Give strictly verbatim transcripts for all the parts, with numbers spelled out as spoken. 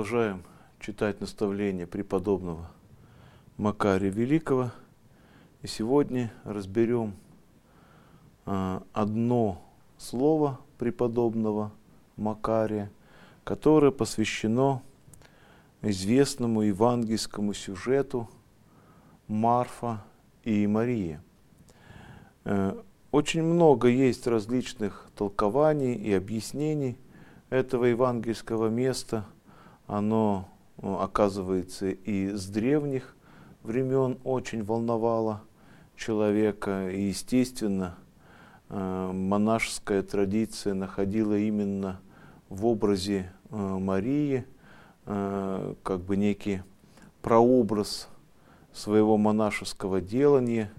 продолжаем читать наставления преподобного Макария Великого. И сегодня разберем а, одно слово преподобного Макария, которое посвящено известному евангельскому сюжету Марфа и Мария. Очень много есть различных толкований и объяснений этого евангельского места. Оно, оказывается, и с древних времен очень волновало человека. И, естественно, монашеская традиция находила именно в образе Марии как бы некий прообраз своего монашеского делания.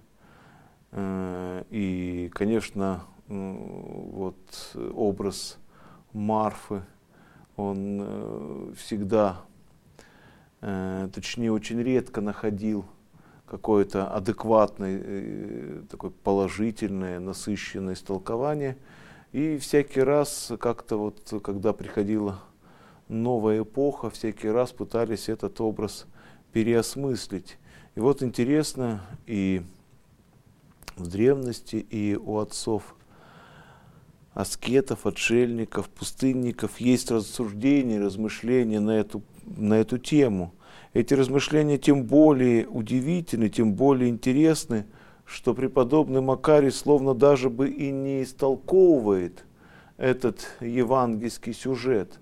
И, конечно, вот образ Марфы, он всегда, точнее, очень редко находил какое-то адекватное, такое положительное, насыщенное истолкование. И всякий раз, как-то вот, когда приходила новая эпоха, всякий раз пытались этот образ переосмыслить. И вот интересно, и в древности, и у отцов аскетов, отшельников, пустынников есть рассуждения, размышления на эту, на эту тему. Эти размышления тем более удивительны, тем более интересны, что преподобный Макарий словно даже бы и не истолковывает этот евангельский сюжет.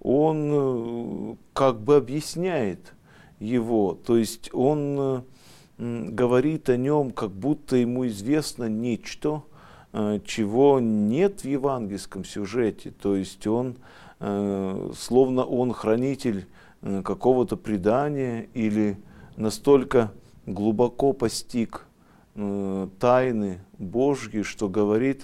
Он как бы объясняет его, то есть он говорит о нем, как будто ему известно нечто, чего нет в евангельском сюжете. То есть он, словно он хранитель какого-то предания или настолько глубоко постиг тайны Божьи, что говорит,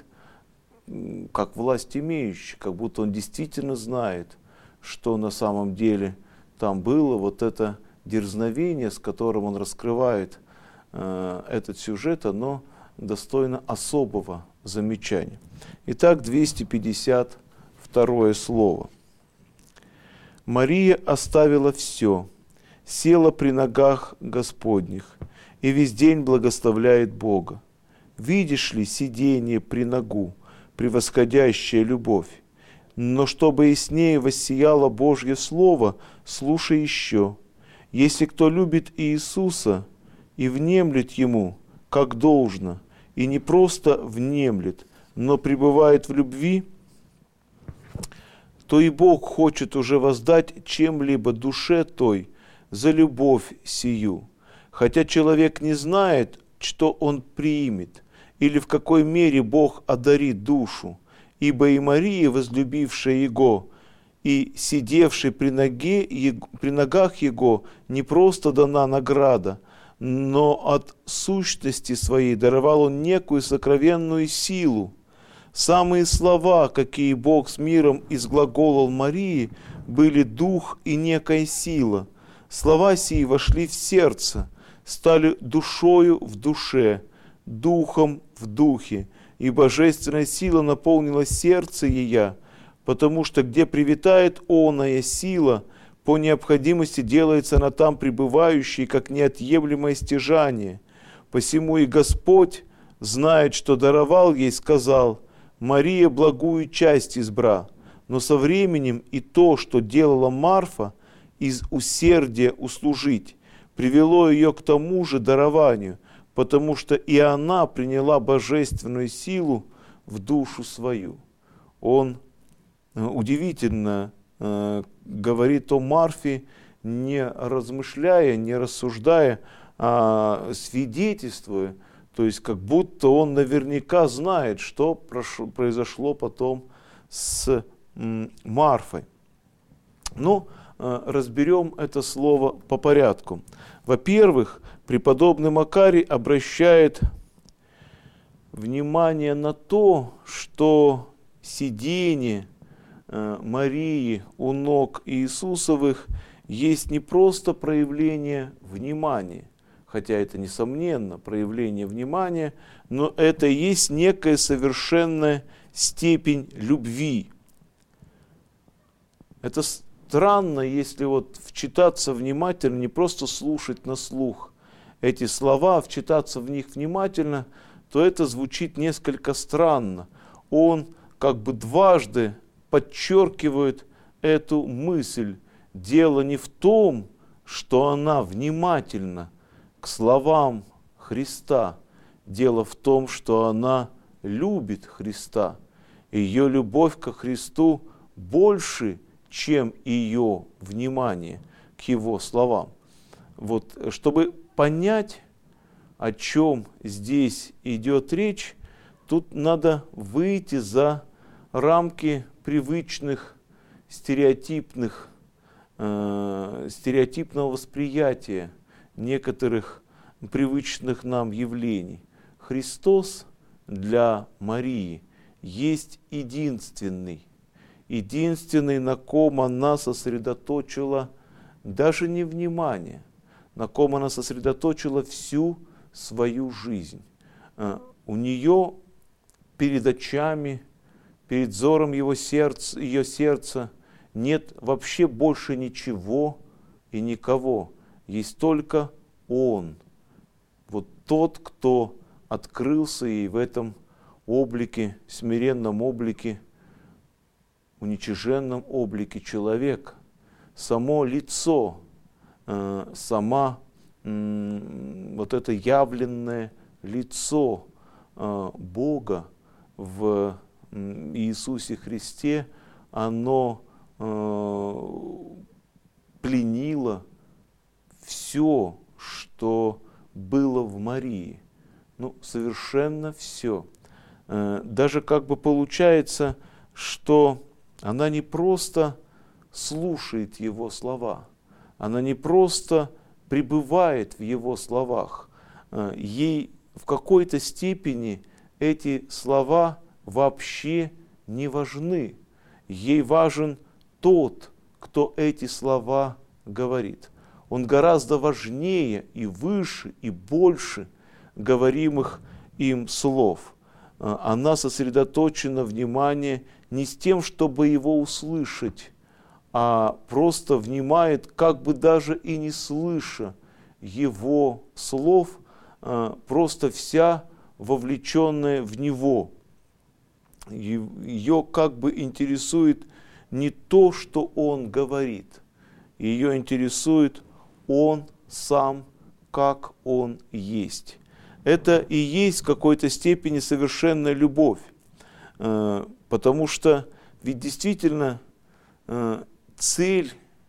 как власть имеющий, как будто он действительно знает, что на самом деле там было. Вот это дерзновение, с которым он раскрывает э, этот сюжет, оно достойно особого замечания. Итак, двести пятьдесят второе слово. «Мария оставила все, села при ногах Господних и весь день благословляет Бога. Видишь ли сидение при ногу, превосходящая любовь? Но чтобы яснее воссияло Божье Слово, слушай еще. Если кто любит Иисуса и внемлет Ему, как должно, и не просто внемлет, но пребывает в любви, то и Бог хочет уже воздать чем-либо душе той за любовь сию. Хотя человек не знает, что он примет, или в какой мере Бог одарит душу, ибо и Мария, возлюбившая Его, и сидевший при, ноге, при ногах Его, не просто дана награда, но от сущности своей даровал Он некую сокровенную силу. Самые слова, какие Бог с миром изглаголал Марии, были дух и некая сила. Слова сии вошли в сердце, стали душою в душе, духом в духе, и божественная сила наполнила сердце ее, потому что где привитает оная сила, по необходимости делается она там пребывающей, как неотъемлемое стяжание. Посему и Господь знает, что даровал ей, сказал: «Мария благую часть избра». Но со временем и то, что делала Марфа, из усердия услужить, привело ее к тому же дарованию, потому что и она приняла божественную силу в душу свою. Он удивительно э, говорит о Марфе, не размышляя, не рассуждая, а свидетельствуя, то есть как будто он наверняка знает, что прошло, произошло потом с м, Марфой. Ну, э, разберем это слово по порядку. Во-первых, преподобный Макарий обращает внимание на то, что сидение Марии у ног Иисусовых есть не просто проявление внимания, хотя это, несомненно, проявление внимания, но это есть некая совершенная степень любви. Это странно, если вот вчитаться внимательно, не просто слушать на слух эти слова, а вчитаться в них внимательно, то это звучит несколько странно. Он как бы дважды подчеркивает эту мысль. Дело не в том, что она внимательна к словам Христа. Дело в том, что она любит Христа. Ее любовь ко Христу больше, чем ее внимание к Его словам. Вот, чтобы понять, о чем здесь идет речь, тут надо выйти за рамки привычных стереотипных, э, стереотипного восприятия некоторых привычных нам явлений. Христос для Марии есть единственный, единственный, на ком она сосредоточила даже не внимание, на ком она сосредоточила всю свою жизнь. У нее перед очами, перед взором его сердца, ее сердца нет вообще больше ничего и никого. Есть только Он. Вот тот, кто открылся ей в этом облике, смиренном облике, уничиженном облике человека. Само лицо, э, сама э, вот это явленное лицо э, Бога в э, Иисусе Христе, оно э, пленило все, что было в Марии. Ну, совершенно все. Э, даже как бы получается, что она не просто слушает Его слова, она не просто пребывает в Его словах. Ей в какой-то степени эти слова вообще не важны. Ей важен тот, кто эти слова говорит. Он гораздо важнее и выше, и больше говоримых им слов. Она сосредоточена, внимание, не с тем, чтобы его услышать, а просто внимает, как бы даже и не слыша его слов, просто вся вовлеченная в него. Ее как бы интересует не то, что он говорит, ее интересует он сам, как он есть. Это и есть в какой-то степени совершенная любовь. Потому что ведь действительно цель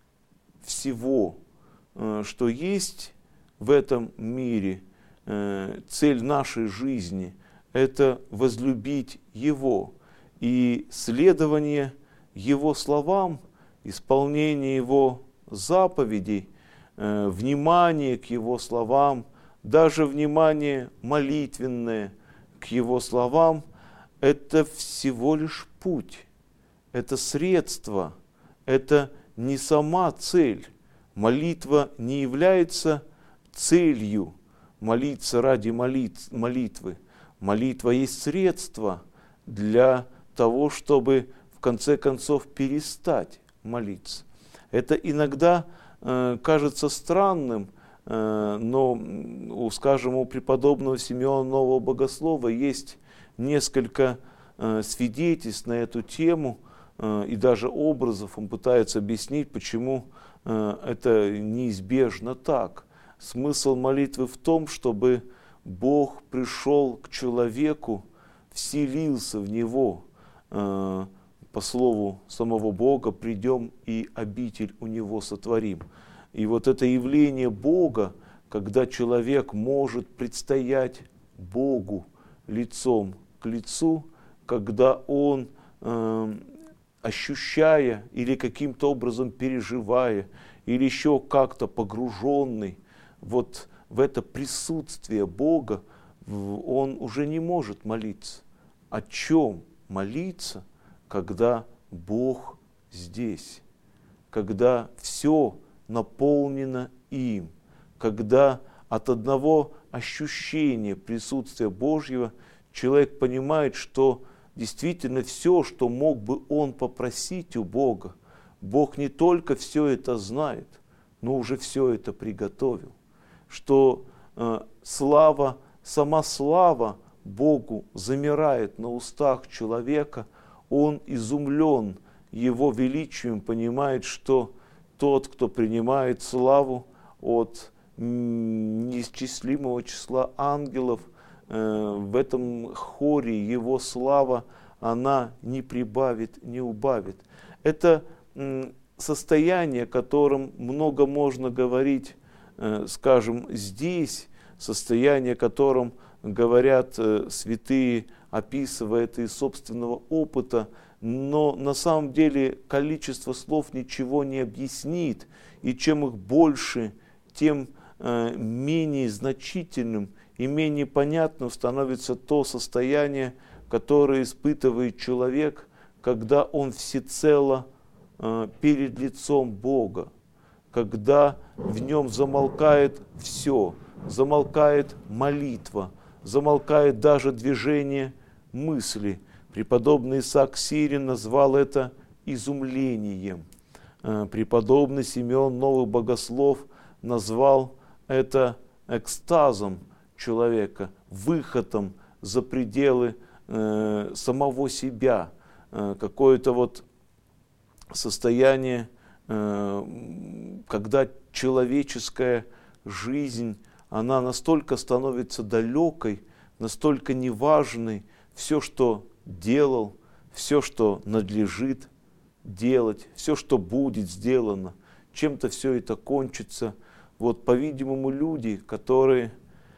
всего, что есть в этом мире, цель нашей жизни, это возлюбить Его. И следование Его словам, исполнение Его заповедей, внимание к Его словам, даже внимание молитвенное к Его словам, это всего лишь путь, это средство, это не сама цель. Молитва не является целью, молиться ради молит- молитвы. Молитва есть средство для того, чтобы в конце концов перестать молиться. Это иногда э, кажется странным, э, но, у, скажем, у преподобного Симеона Нового Богослова есть несколько э, свидетельств на эту тему э, и даже образов. Он пытается объяснить, почему э, это неизбежно так. Смысл молитвы в том, чтобы Бог пришел к человеку, вселился в него. Э, по слову самого Бога, придем и обитель у него сотворим. И вот это явление Бога, когда человек может предстоять Богу лицом к лицу, когда он, э, ощущая или каким-то образом переживая, или еще как-то погруженный вот в это присутствие Бога, он уже не может молиться. О чем молиться, когда Бог здесь, когда все наполнено им, когда от одного ощущения присутствия Божьего человек понимает, что действительно все, что мог бы он попросить у Бога, Бог не только все это знает, но уже все это приготовил. Что э, слава, сама слава Богу замирает на устах человека, он изумлен Его величием, понимает, что тот, кто принимает славу от неисчислимого числа ангелов, э, в этом хоре Его слава, она не прибавит, не убавит. Это э, состояние, о котором много можно говорить, э, скажем, здесь, состояние, о котором говорят э, святые, описывая это из собственного опыта, но на самом деле количество слов ничего не объяснит, и чем их больше, тем э, менее значительным и менее понятным становится то состояние, которое испытывает человек, когда он всецело э, перед лицом Бога, когда в нем замолкает все, замолкает молитва, замолкает даже движение мысли. Преподобный Исаак Сирин назвал это изумлением. Преподобный Симеон Новый Богослов назвал это экстазом человека, выходом за пределы э, самого себя, э, какое-то вот состояние, э, когда человеческая жизнь, она настолько становится далекой, настолько неважной, все, что делал, все, что надлежит делать, все, что будет сделано, чем-то все это кончится. Вот, по-видимому, люди, которые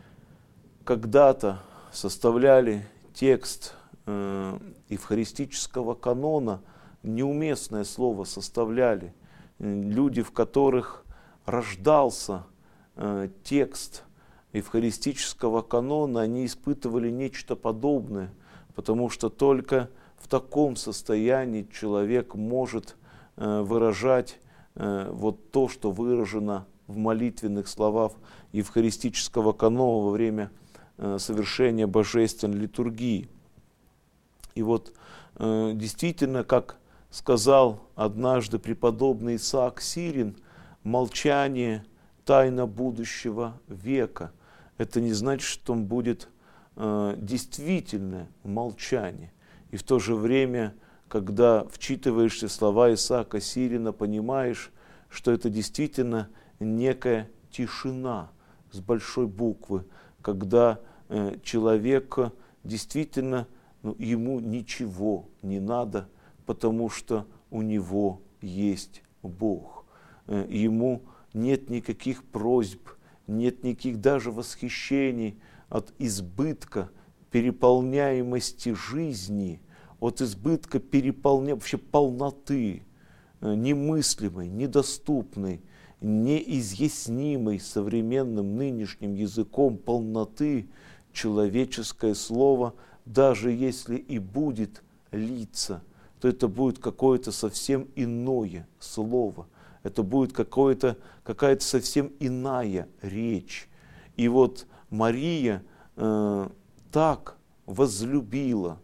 когда-то составляли текст э, евхаристического канона, неуместное слово составляли, люди, в которых рождался э, текст евхаристического канона, они испытывали нечто подобное, потому что только в таком состоянии человек может э, выражать э, вот то, что выражено в молитвенных словах евхаристического канона во время э, совершения божественной литургии. И вот э, действительно, как сказал однажды преподобный Исаак Сирин, молчание – тайна будущего века. Это не значит, что он будет э, действительное молчание. И в то же время, когда вчитываешься в слова Исаака Сирина, понимаешь, что это действительно некая тишина с большой буквы, когда э, человек действительно, ну, ему ничего не надо, потому что у него есть Бог. Э, ему нет никаких просьб, нет никаких даже восхищений от избытка переполняемости жизни, от избытка переполня... вообще полноты, немыслимой, недоступной, неизъяснимой современным нынешним языком полноты человеческое слово, даже если и будет литься, то это будет какое-то совсем иное слово. Это будет какое-то, какая-то совсем иная речь. И вот Мария э, так возлюбила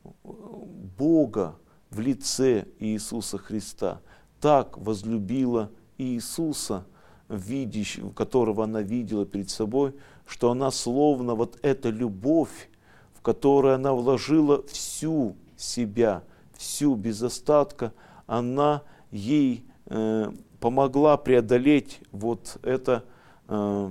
Бога в лице Иисуса Христа, так возлюбила Иисуса, видящ, которого она видела перед собой, что она словно вот эта любовь, в которую она вложила всю себя, всю без остатка, она ей э, помогла преодолеть вот это э,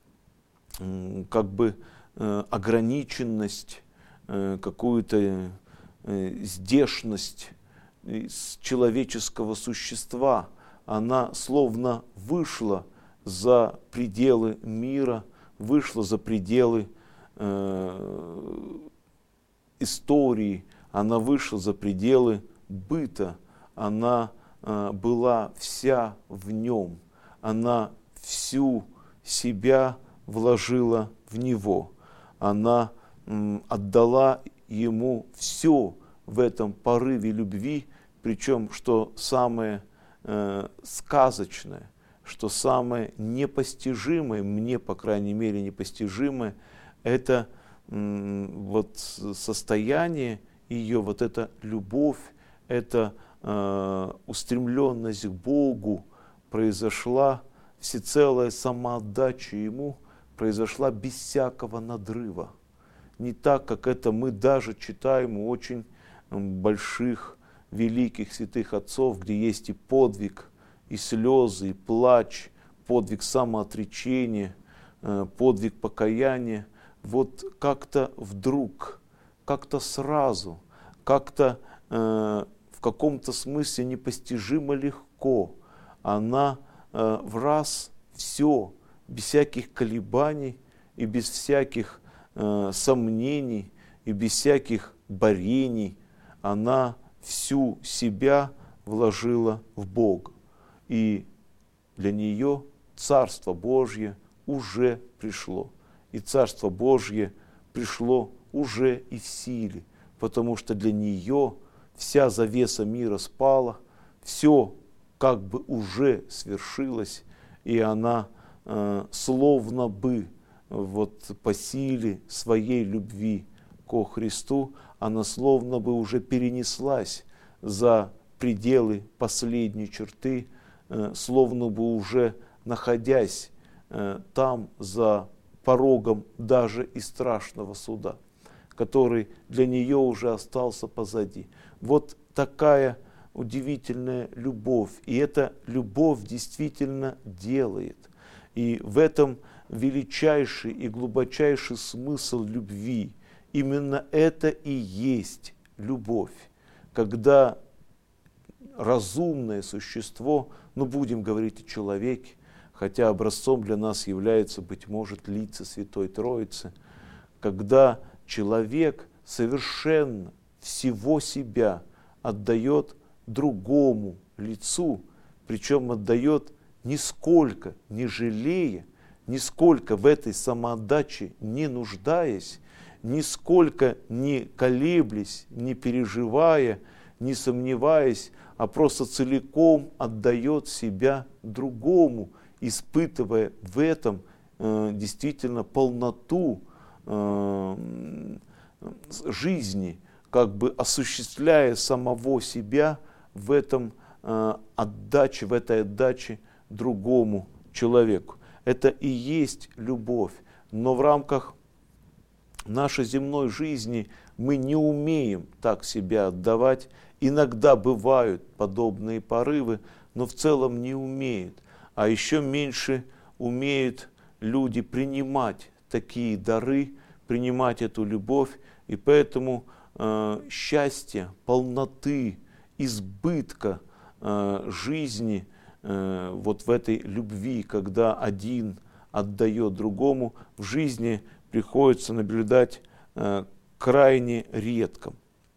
э, как бы э, ограниченность, э, какую-то э, здешность человеческого существа. Она словно вышла за пределы мира, вышла за пределы э, истории, она вышла за пределы быта, она э, была вся в нем, она всю себя вложила в него, она э, отдала ему все в этом порыве любви, причем, что самое э, сказочное, что самое непостижимое, мне, по крайней мере, непостижимое, это э, вот состояние ее, вот эта любовь, это э, устремленность к Богу произошла, всецелая самоотдача Ему произошла без всякого надрыва. Не так, как это мы даже читаем у очень больших, великих святых отцов, где есть и подвиг, и слезы, и плач, подвиг самоотречения, подвиг покаяния. Вот как-то вдруг, как-то сразу, как-то э, в каком-то смысле непостижимо легко она э, в раз все, без всяких колебаний и без всяких э, сомнений и без всяких борений, она всю себя вложила в Бога. И для нее Царство Божье уже пришло. И Царство Божье пришло уже и в силе, потому что для нее вся завеса мира спала, все как бы уже свершилось, и она э, словно бы вот по силе своей любви ко Христу, она словно бы уже перенеслась за пределы последней черты, э, словно бы уже находясь э, там за порогом даже и страшного суда, который для нее уже остался позади. Вот такая удивительная любовь. И эта любовь действительно делает. И в этом величайший и глубочайший смысл любви. Именно это и есть любовь. Когда разумное существо, ну будем говорить о человеке, хотя образцом для нас является, быть может, лица Святой Троицы, когда человек совершенно всего себя отдает другому лицу, причем отдает нисколько не жалея, нисколько в этой самоотдаче не нуждаясь, нисколько не колеблясь, не переживая, не сомневаясь, а просто целиком отдает себя другому, испытывая в этом э, действительно полноту э, жизни, как бы осуществляя самого себя в этом э, отдаче, в этой отдаче другому человеку. Это и есть любовь. Но в рамках нашей земной жизни мы не умеем так себя отдавать. Иногда бывают подобные порывы, но в целом не умеют. А еще меньше умеют люди принимать такие дары, принимать эту любовь. И поэтому э, счастье, полноты, избытка э, жизни э, вот в этой любви, когда один отдает другому, в жизни приходится наблюдать э, крайне редко.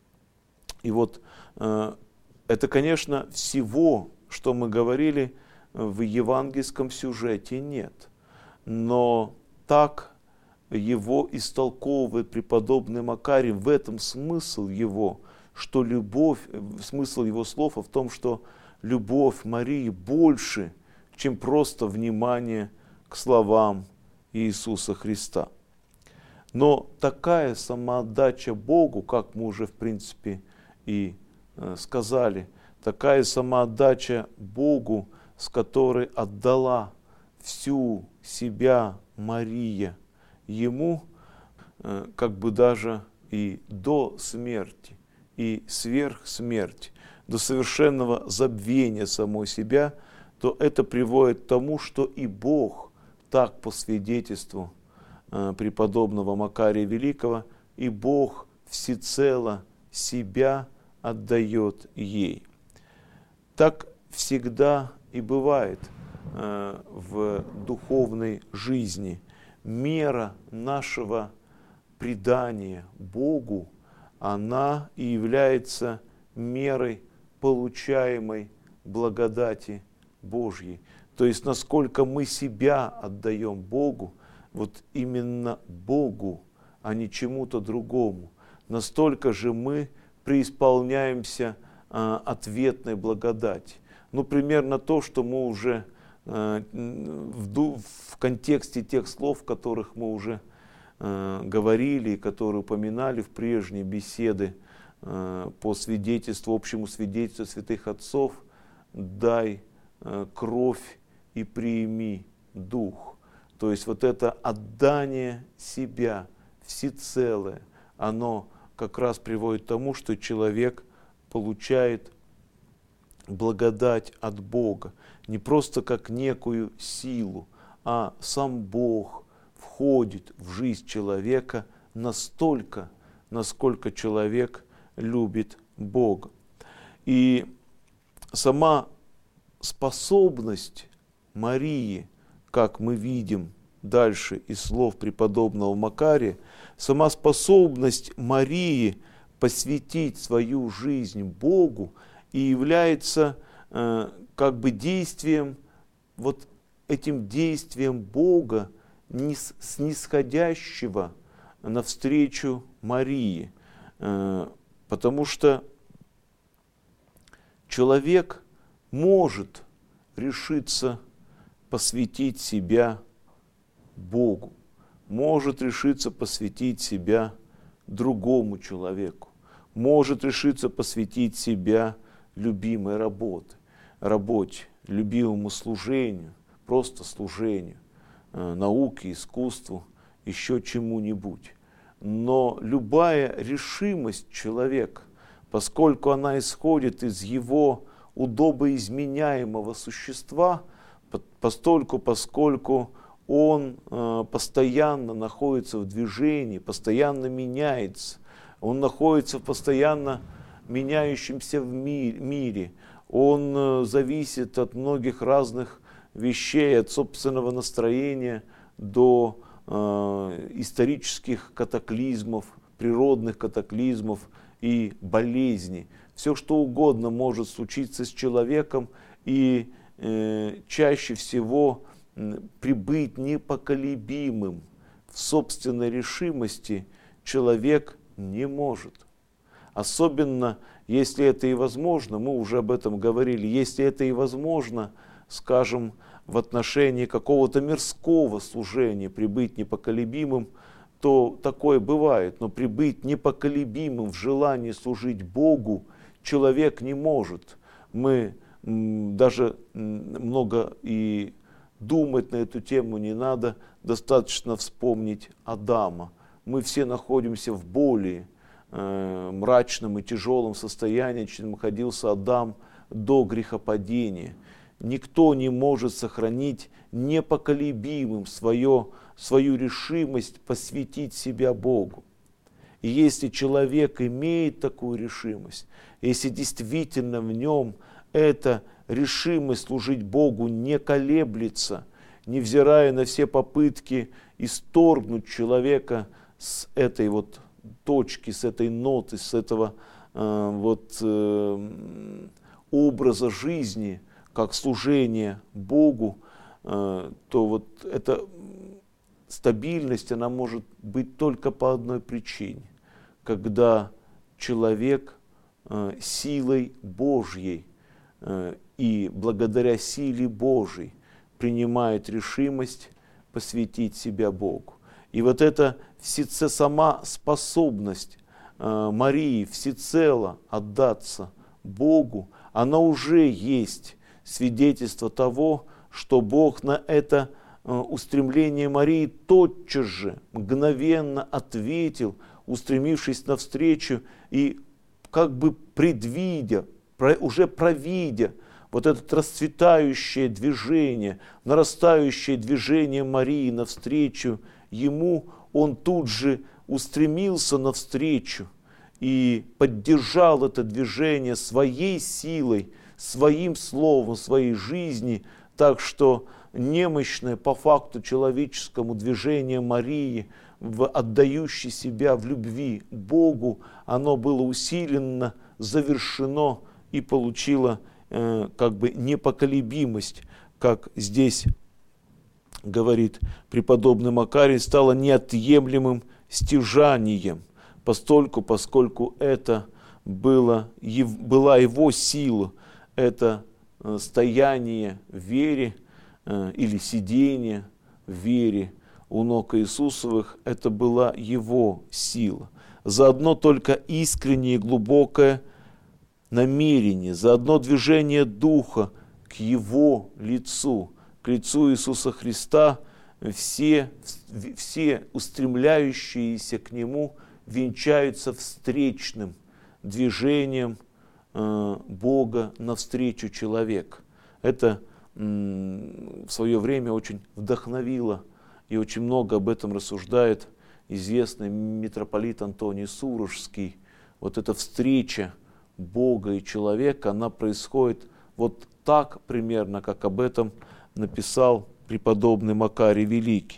И вот э, это, конечно, всего, что мы говорили, в евангельском сюжете нет. Но так его истолковывает преподобный Макарий, в этом смысл его, что любовь, смысл его слов в том, что любовь Марии больше, чем просто внимание к словам Иисуса Христа. Но такая самоотдача Богу, как мы уже в принципе и э, сказали, такая самоотдача Богу, с которой отдала всю себя Мария Ему, э, как бы даже и до смерти, и сверх смерти, до совершенного забвения самой себя, то это приводит к тому, что и Бог, так по свидетельству э, преподобного Макария Великого, и Бог всецело себя отдает ей. Так всегда и бывает э, в духовной жизни. Мера нашего предания Богу, она и является мерой получаемой благодати Божьей. То есть, насколько мы себя отдаем Богу, вот именно Богу, а не чему-то другому, настолько же мы преисполняемся а, ответной благодати. Ну, примерно то, что мы уже а, в, в контексте тех слов, которых мы уже а, говорили, которые упоминали в прежней беседы по свидетельству, общему свидетельству святых отцов, дай кровь и прими дух. То есть вот это отдание себя всецелое, оно как раз приводит к тому, что человек получает благодать от Бога. Не просто как некую силу, а сам Бог входит в жизнь человека настолько, насколько человек любит Бога. И сама способность Марии, как мы видим дальше из слов преподобного Макария, сама способность Марии посвятить свою жизнь Богу и является э, как бы действием, вот этим действием Бога, снисходящего навстречу Марии. Э, потому что человек может решиться посвятить себя Богу, может решиться посвятить себя другому человеку, может решиться посвятить себя любимой работе, работе, любимому служению, просто служению, науке, искусству, еще чему-нибудь. Но любая решимость человека, поскольку она исходит из его удобоизменяемого существа, постольку, поскольку он э, постоянно находится в движении, постоянно меняется, он находится в постоянно меняющемся в ми- мире, он э, зависит от многих разных вещей, от собственного настроения до э, исторических катаклизмов, природных катаклизмов и болезней. Все что угодно может случиться с человеком, и э, чаще всего э, прибыть непоколебимым в собственной решимости человек не может. Особенно, если это и возможно, мы уже об этом говорили, если это и возможно, скажем, в отношении какого-то мирского служения прибыть непоколебимым, то такое бывает, но прибыть непоколебимым в желании служить Богу человек не может. Мы даже много и думать на эту тему не надо, достаточно вспомнить Адама. Мы все находимся в более э, мрачном и тяжелом состоянии, чем находился Адам до грехопадения. Никто не может сохранить непоколебимым свое, свою решимость посвятить себя Богу. И если человек имеет такую решимость, если действительно в нем эта решимость служить Богу не колеблется, невзирая на все попытки исторгнуть человека с этой вот точки, с этой ноты, с этого э, вот э, образа жизни, как служение Богу, э, то вот эта стабильность, она может быть только по одной причине, когда человек э, силой Божьей э, и благодаря силе Божьей принимает решимость посвятить себя Богу. И вот эта всецело сама способность э, Марии всецело отдаться Богу, она уже есть свидетельство того, что Бог на это э, устремление Марии тотчас же, мгновенно ответил, устремившись навстречу и как бы предвидя, про, уже провидя вот это расцветающее движение, нарастающее движение Марии навстречу ему, он тут же устремился навстречу и поддержал это движение своей силой, своим словом, своей жизни, так что немощное по факту человеческому движение Марии, в отдающей себя в любви Богу, оно было усиленно, завершено и получило э, как бы непоколебимость, как здесь говорит преподобный Макарий, стало неотъемлемым стяжанием, постольку, поскольку это было, была его сила, это стояние в вере э, или сидение в вере у ног Иисусовых, это была его сила. за одно только искреннее и глубокое намерение, за одно движение Духа к Его лицу, к лицу Иисуса Христа, все, все устремляющиеся к Нему венчаются встречным движением э, Бога навстречу человеку. Это м, в свое время очень вдохновило и очень много об этом рассуждает известный митрополит Антоний Сурожский. Вот эта встреча Бога и человека, она происходит вот так примерно, как об этом написал преподобный Макарий Великий.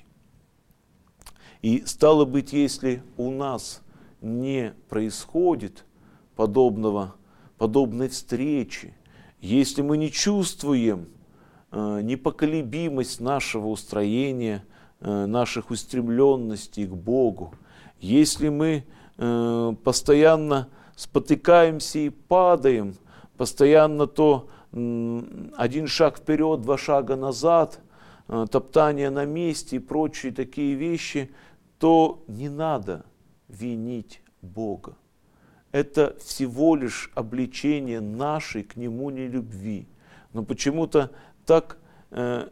И стало быть, если у нас не происходит подобного, подобной встречи, если мы не чувствуем э, непоколебимость нашего устроения, э, наших устремленностей к Богу, если мы э, постоянно спотыкаемся и падаем, постоянно то э, один шаг вперед, два шага назад, э, топтание на месте и прочие такие вещи, то не надо винить Бога. Это всего лишь обличение нашей к Нему нелюбви. Но почему-то так э,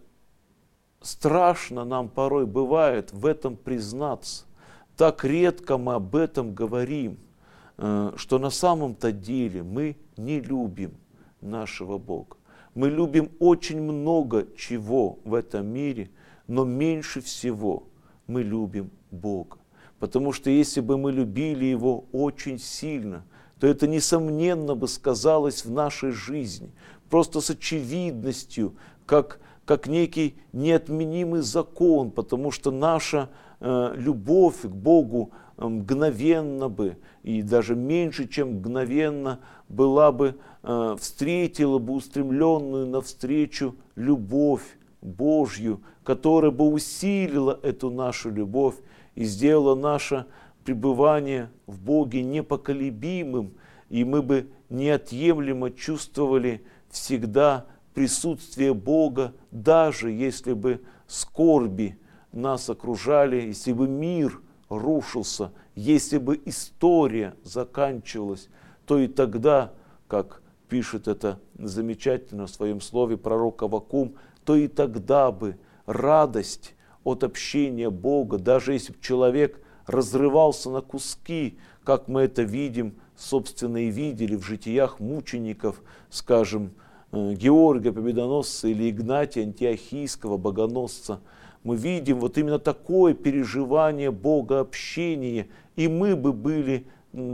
страшно нам порой бывает в этом признаться. Так редко мы об этом говорим, э, что на самом-то деле мы не любим нашего Бога. Мы любим очень много чего в этом мире, но меньше всего мы любим Бога. Потому что если бы мы любили Его очень сильно, то это несомненно бы сказалось в нашей жизни. Просто с очевидностью, как, как некий неотменимый закон, потому что наша э, любовь к Богу э, мгновенно бы, и даже меньше, чем мгновенно, была бы, э, встретила бы устремленную навстречу любовь Божью, которая бы усилила эту нашу любовь и сделала наше пребывание в Боге непоколебимым, и мы бы неотъемлемо чувствовали всегда присутствие Бога, даже если бы скорби нас окружали, если бы мир рушился, если бы история заканчивалась, то и тогда, как пишет это замечательно в своем слове пророк Аввакум, то и тогда бы радость от общения Бога, даже если бы человек разрывался на куски, как мы это видим, собственно, и видели в житиях мучеников, скажем, Георгия Победоносца или Игнатия Антиохийского богоносца, мы видим вот именно такое переживание Бога, общение, и мы бы были,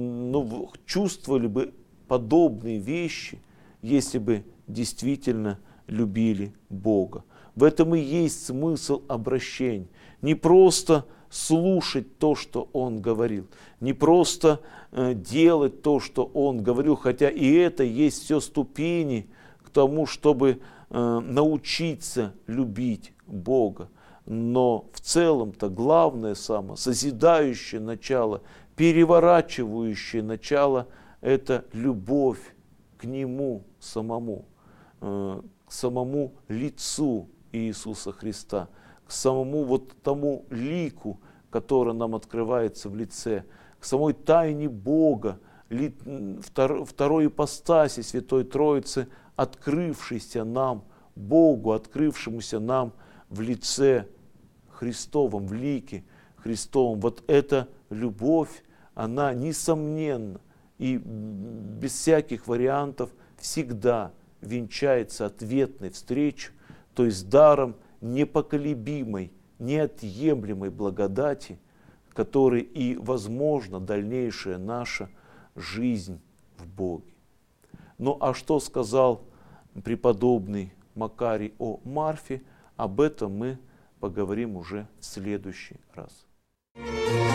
ну, чувствовали бы подобные вещи, если бы действительно любили Бога. В этом и есть смысл обращения. Не просто слушать то, что Он говорил, не просто э, делать то, что Он говорил, хотя и это есть все ступени к тому, чтобы э, научиться любить Бога. Но в целом-то главное самое, созидающее начало, переворачивающее начало – это любовь к Нему самому, э, к самому лицу Иисуса Христа, к самому вот тому лику, который нам открывается в лице, к самой тайне Бога, второй ипостаси Святой Троицы, открывшейся нам, Богу, открывшемуся нам в лице Христовом, в лике Христовом. Вот эта любовь, она несомненно и без всяких вариантов всегда венчается ответной встречей, то есть даром непоколебимой, неотъемлемой благодати, которой и возможна дальнейшая наша жизнь в Боге. Ну а что сказал преподобный Макарий о Марфе, об этом мы поговорим уже в следующий раз.